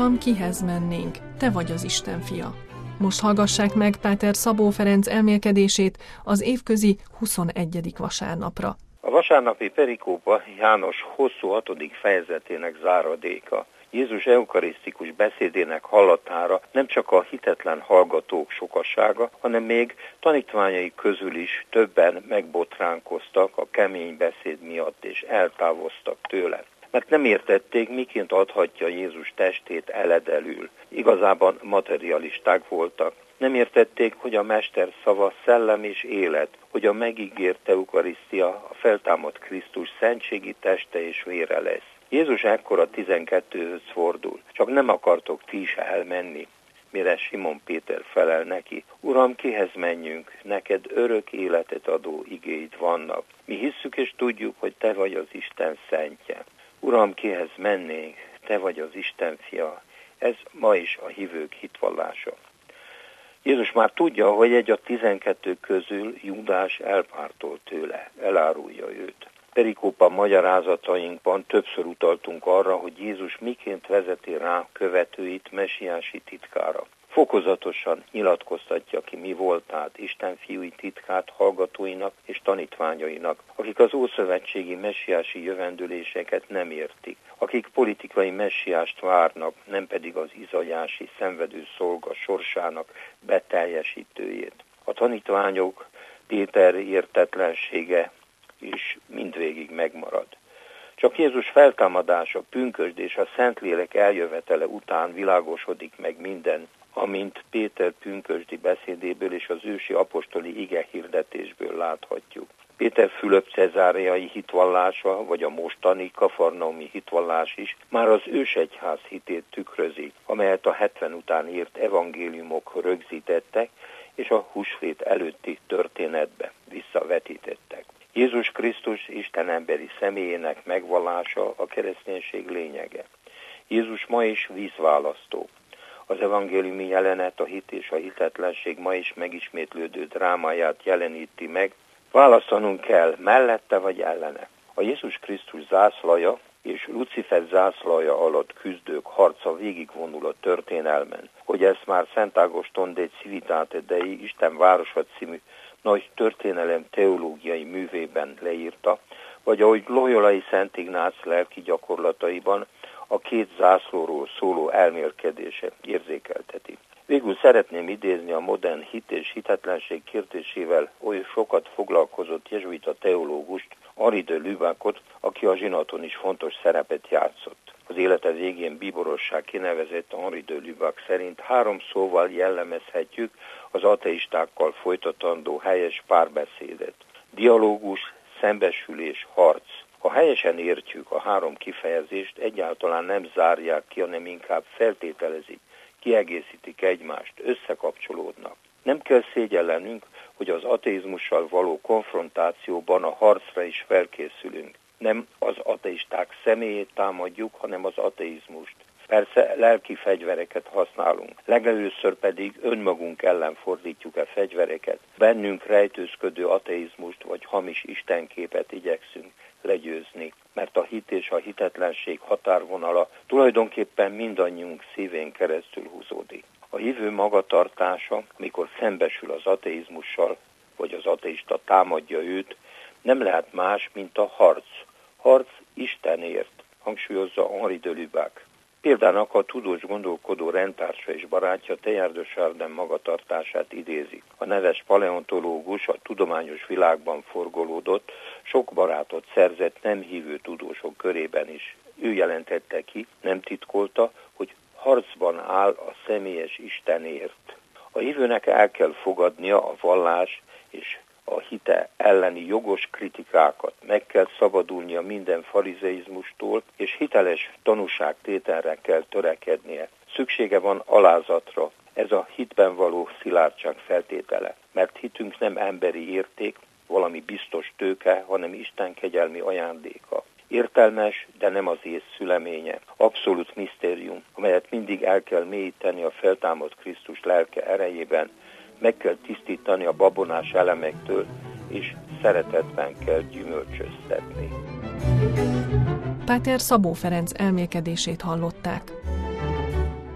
Uram, kihez mennénk? Te vagy az Isten fia. Most hallgassák meg Páter Szabó Ferenc elmélkedését az évközi 21. vasárnapra. A vasárnapi perikópa János hosszú 6. fejezetének záradéka. Jézus eukarisztikus beszédének hallatára nem csak a hitetlen hallgatók sokasága, hanem még tanítványai közül is többen megbotránkoztak a kemény beszéd miatt, és eltávoztak tőle. Mert nem értették, miként adhatja Jézus testét eledelül. Igazában materialisták voltak. Nem értették, hogy a Mester szava szellem és élet, hogy a megígért eukarisztia a feltámadt Krisztus szentségi teste és vére lesz. Jézus ekkor a 12-höz fordul. Csak nem akartok ti is elmenni. Mire Simon Péter felel neki: Uram, kihez menjünk? Neked örök életet adó igéid vannak. Mi hisszük és tudjuk, hogy te vagy az Isten szentje. Uram, kihez mennénk? Te vagy az Isten fia. Ez ma is a hívők hitvallása. Jézus már tudja, hogy egy a 12 közül Júdás elpártolt tőle, elárulja őt. Perikópa magyarázatainkban többször utaltunk arra, hogy Jézus miként vezeti rá követőit messiási titkára. Fokozatosan nyilatkoztatja ki, mi voltát Isten fiúi titkát hallgatóinak és tanítványainak, akik az ószövetségi messiási jövendőléseket nem értik, akik politikai messiást várnak, nem pedig az izajási szenvedő szolga sorsának beteljesítőjét. A tanítványok Péter értetlensége is mindvégig megmarad. Csak Jézus feltámadása, pünkösd és a Szentlélek eljövetele után világosodik meg minden, amint Péter pünkösdi beszédéből és az ősi apostoli igehirdetésből láthatjuk. Péter Fülöp cezáreai hitvallása, vagy a mostani kafarnaumi hitvallás is már az ősegyház hitét tükrözi, amelyet a 70 után írt evangéliumok rögzítettek, és a húsvét előtti történetbe visszavetítettek. Jézus Krisztus Isten emberi személyének megvallása a kereszténység lényege. Jézus ma is vízválasztó. Az evangéliumi jelenet a hit és a hitetlenség ma is megismétlődő drámáját jeleníti meg. Választanunk kell, mellette vagy ellene. A Jézus Krisztus zászlaja és Lucifer zászlaja alatt küzdők harca végigvonul a történelmen. Hogy ezt már Szent Ágoston de Civitate Dei Isten városa című nagy történelem teológiai művében leírta, vagy ahogy Loyolai Szent Ignác lelki gyakorlataiban a két zászlóról szóló elmélkedése érzékelteti. Végül szeretném idézni a modern hit és hitetlenség kérdésével oly sokat foglalkozott jezsuita teológust, Henri de Lubacot, aki a zsinaton is fontos szerepet játszott. Az élete végén bíborossá kinevezett Henri de Lubac szerint 3 szóval jellemezhetjük az ateistákkal folytatandó helyes párbeszédet: dialógus, szembesülés, harc. Ha helyesen értjük a 3 kifejezést, egyáltalán nem zárják ki, hanem inkább feltételezik, kiegészítik egymást, összekapcsolódnak. Nem kell szégyellenünk, hogy az ateizmussal való konfrontációban a harcra is felkészülünk. Nem az ateisták személyét támadjuk, hanem az ateizmust. Persze lelki fegyvereket használunk, legelőször pedig önmagunk ellen fordítjuk a fegyvereket. Bennünk rejtőzködő ateizmust vagy hamis istenképet igyekszünk legyőzni, mert a hit és a hitetlenség határvonala tulajdonképpen mindannyiunk szívén keresztül húzódik. A hívő magatartása, mikor szembesül az ateizmussal, vagy az ateista támadja őt, nem lehet más, mint a harc. Harc Istenért, hangsúlyozza Henri de Lubac. Példának a tudós gondolkodó rendtársa és barátja Teilhard de Chardin magatartását idézik. A neves paleontológus a tudományos világban forgolódott, sok barátot szerzett nem hívő tudósok körében is. Ő jelentette ki, nem titkolta, hogy harcban áll a személyes Istenért. A hívőnek el kell fogadnia a vallás és a hite elleni jogos kritikákat, meg kell szabadulnia minden farizeizmustól, és hiteles tanúságtételre kell törekednie. Szüksége van alázatra, ez a hitben való szilárdság feltétele, mert hitünk nem emberi érték, valami biztos tőke, hanem Isten kegyelmi ajándéka. Értelmes, de nem az ész szüleménye. Abszolút misztérium, amelyet mindig el kell mélyíteni a feltámadt Krisztus lelke erejében, meg kell tisztítani a babonás elemektől, és szeretetben kell gyümölcsöztetni. Páter Szabó Ferenc elmélkedését hallották.